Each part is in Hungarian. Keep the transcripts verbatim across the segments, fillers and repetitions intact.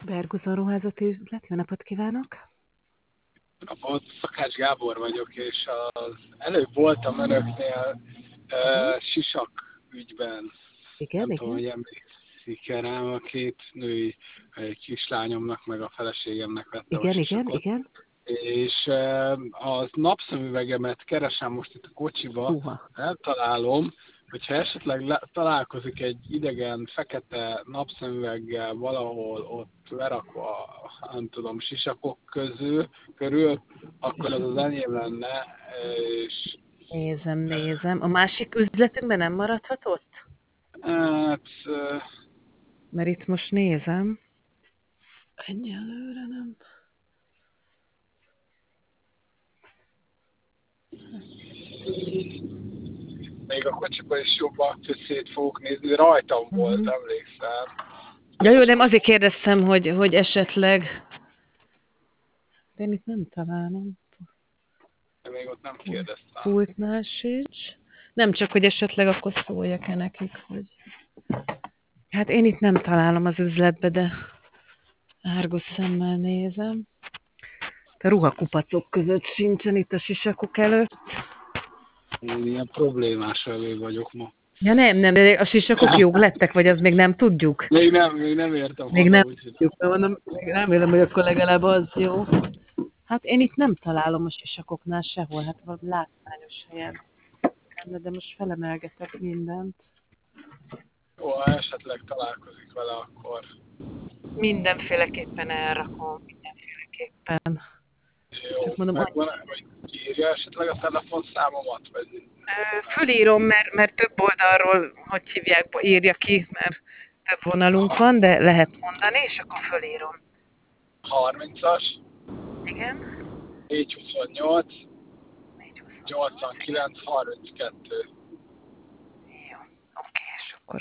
Berguzon ruházati üzlet, jó napot kívánok! Napot, Szakács Gábor vagyok, és az előbb voltam önöknél Uh-huh. uh, sisak ügyben. Igen, Nem tudom, igen. hogy emlékszik-e rám, a két női egy kislányomnak, meg a feleségemnek vettem a Igen, igen, sisakot. igen. És uh, az napszemüvegemet keresem most itt a kocsiba, Húha. eltalálom, hogyha esetleg le- találkozik egy idegen fekete napszemüveggel valahol ott lerakva, nem tudom, sisakok közül, körül, akkor az az enyém lenne, és Nézem, nézem. A másik üzletünkben nem maradhatott? hát eh, Mert itt most nézem. Egyelőre nem. még a kocsiban is jobban szét fogok nézni, de rajtam volt, Uh-huh. emlékszem. Ja, jó, nem azért kérdeztem, hogy, hogy esetleg... De én itt nem találom. De még ott nem kérdeztem. Pultnál sincs. Nem csak, hogy esetleg akkor szóljak-e nekik, hogy... Hát én itt nem találom az üzletbe, de árgus szemmel nézem. A ruhakupacok között sincsen itt a sisakok előtt. Én ilyen problémás elő vagyok ma. Ja nem, nem, de a sisakok jók lettek, vagy az még nem tudjuk? Még nem, még nem értem Még haza, nem úgyhogy... tudjuk, de mondom, még remélem, hogy akkor legalább az jó. Hát én itt nem találom a sisakoknál sehol, hát valami látványos helyen. De most felemelgetek mindent. Ó, ha esetleg találkozik vele, akkor Mindenféleképpen elrakom, mindenféleképpen. jó. Csak mondom, Megvan, vagy írja esetleg a telefonszámomat, vagy... Ö, Fölírom, mert, mert több oldalról, hogy hívják, írja ki, mert több vonalunk van, de lehet mondani, és akkor fölírom. harmincas, Igen? négyszázhuszonnyolc, négy húsz. nyolcvankilenc, harminckettő. Jó, oké, és akkor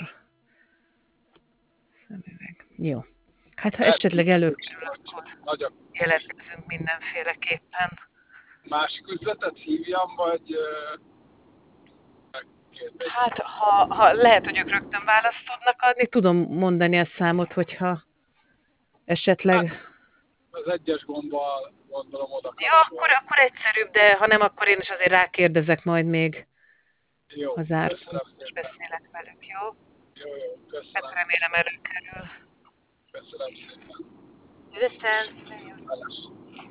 szemüveg. Jó. Hát ha esetleg előkerül, akkor Nagyon jelentkezünk mindenféleképpen. másik üzletet hívjam, vagy... ö, megkérdezni? Hát ha, ha lehet, hogy ők rögtön választ tudnak adni, tudom mondani a számot, hogyha esetleg... Hát, az egyes gombbal gondolom oda Ja, akkor, kapcsolni. akkor egyszerűbb, de ha nem, akkor én is azért rákérdezek majd még Jó, az árkon, köszönöm és szépen. beszélek velük, jó? Jó, jó, Hát köszönöm. remélem előkerül. Köszönöm szépen. Szívesen. Feles.